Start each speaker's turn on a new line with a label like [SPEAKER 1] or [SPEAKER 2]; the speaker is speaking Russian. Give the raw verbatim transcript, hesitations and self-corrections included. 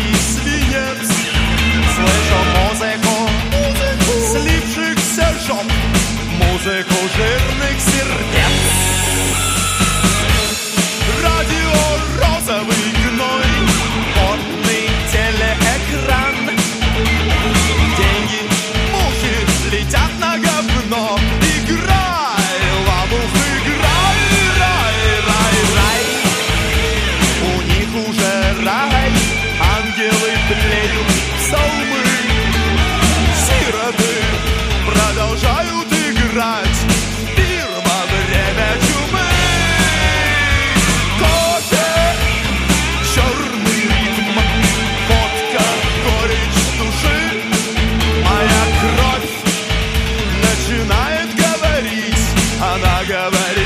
[SPEAKER 1] и свинец. Слышу музыку, слипшихся жоп, музыку жирных сердец. Радио розовый гной, потный телеэкран. Деньги, мухи летят на говно. Играй, лавух, играй, рай, рай, рай. У них уже рай, ангелы тлеют псалмы. Сироты продолжают играть пир во время чумы. Кофе, черный ритм, водка, горечь души. Моя кровь начинает говорить, она говорит.